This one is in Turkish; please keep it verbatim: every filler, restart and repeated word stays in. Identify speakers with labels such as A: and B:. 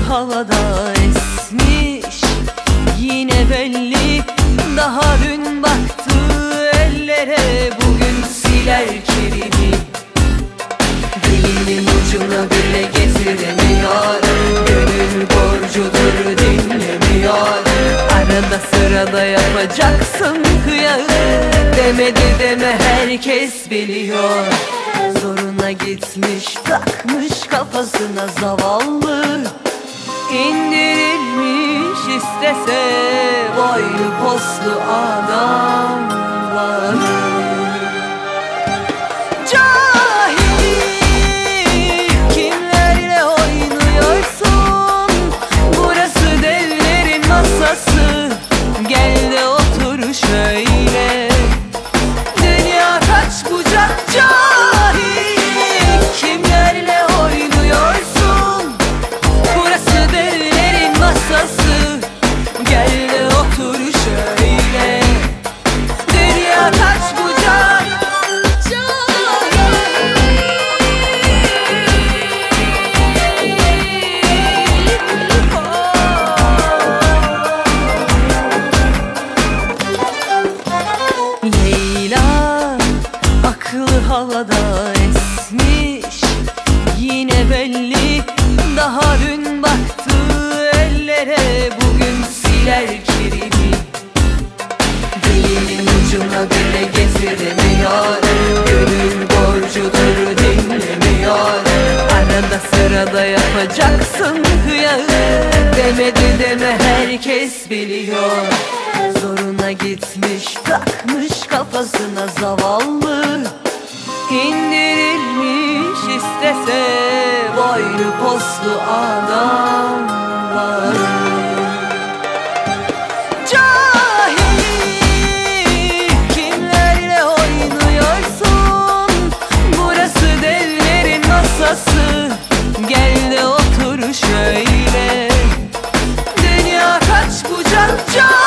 A: havada esmiş, yine belli. Daha dün baktığı ellere bugün siler kirini. Dilinin ucuna bile getiremiyor, gönül borcudur dinlemiyor. Arada sırada yapacaksın kıyağı, demedi deme herkes biliyor. Zoruna gitmiş, takmış kafasına zavallı. İndirilmiş istese boylu poslu adamlar. Cahil, kimlerle oynuyorsun? Burası devlerin masası, gel de otur şöyle. Dünya kaç bucak cahil, kimlerle oynuyorsun? Burası devlerin masası, gel de otur şöyle. Dünya kaç bucak Leyla, aklı havada esmiş, yine belli. Daha dün baktığı ellere bugün siler kirini. Dilinin ucuna bile getiremiyor, gönül borcudur dinlemiyor. Arada sırada yapacaksın kıyağı, demedi deme herkes biliyor. Zoruna gitmiş, takmış kafasına zavallı. İndirilmiş istese boylu poslu adamlar. Cahil, kimlerle oynuyorsun? Burası devlerin masası, gel de otur şöyle. Dünya kaç bucak cahil.